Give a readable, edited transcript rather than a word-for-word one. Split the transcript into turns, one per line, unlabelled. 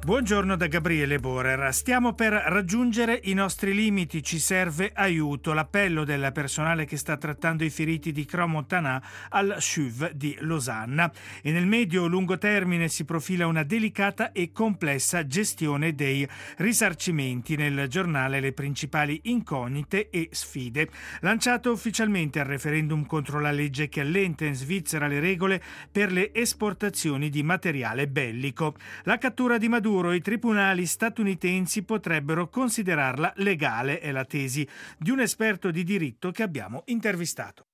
Buongiorno da Gabriele Borer. Stiamo per raggiungere i nostri limiti, ci serve aiuto. L'appello del personale che sta trattando i feriti di Crans-Montana al CHUV di Losanna. E nel medio-lungo termine si profila una delicata e complessa gestione dei risarcimenti. Nel giornale le principali incognite e sfide. Lanciato ufficialmente il referendum contro la legge che allenta in Svizzera le regole per le esportazioni di materiale bellico. La cattura di Maduro, i tribunali statunitensi potrebbero considerarla legale, è la tesi di un esperto di diritto che abbiamo intervistato.